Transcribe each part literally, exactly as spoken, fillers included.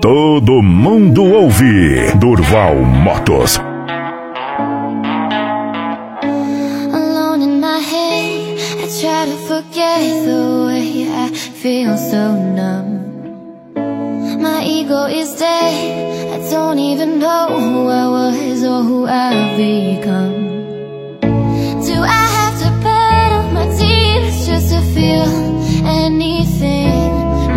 todo mundo ouve. Durval Motos. Alone in my head, I try to forget the way I feel so numb. My ego is dead, I don't even know who I was or who I've become. Do I have to battle my tears just to feel anything?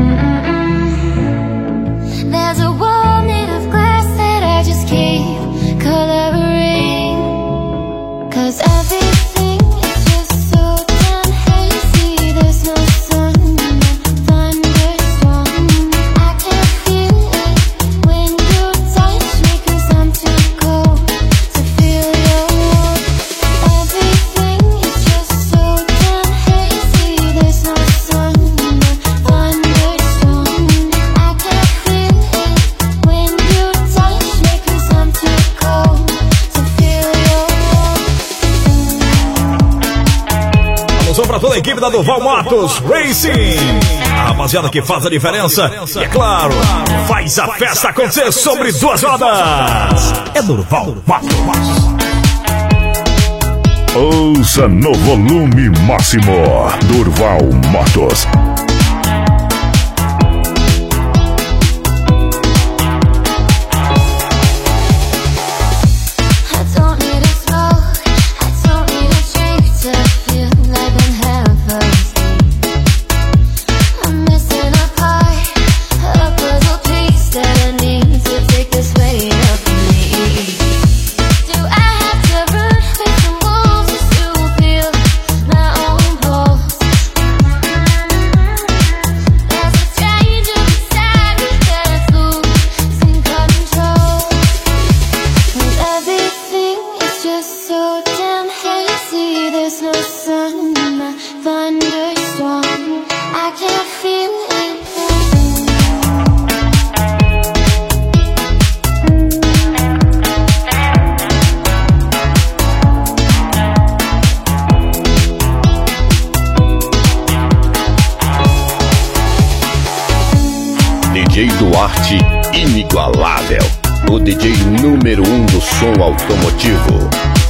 Mm-mm. There's a wall made of glass that I just keep coloring. Cause everything is just so damn hazy. There's no sun, no thunderstorm. I can feel it when you touch me, cause I'm too cold to feel your warmth. Everything is just so damn hazy. There's no sun, no thunderstorm. I can feel it when you touch me, cause I'm too cold to feel your warmth. Alusão pra toda a equipe da Durval Motos Racing, a rapaziada que faz a diferença e, é claro, faz a festa acontecer sobre duas rodas. É Durval Motos. Ouça no volume máximo. Durval Motos. I don't need a smoke, I don't need a drink to feel like I'm half asleep. I'm missing a part, a puzzle piece that I need to take this weight off me. Do I have to run with the wolves just to feel my own pulse? There's a stranger beside me that's losing control. Cause everything is just so damn hazy. There's no sun, no thunderstorm. I can't feel it. D J Duarte, inigualável. O D J número um do som automotivo.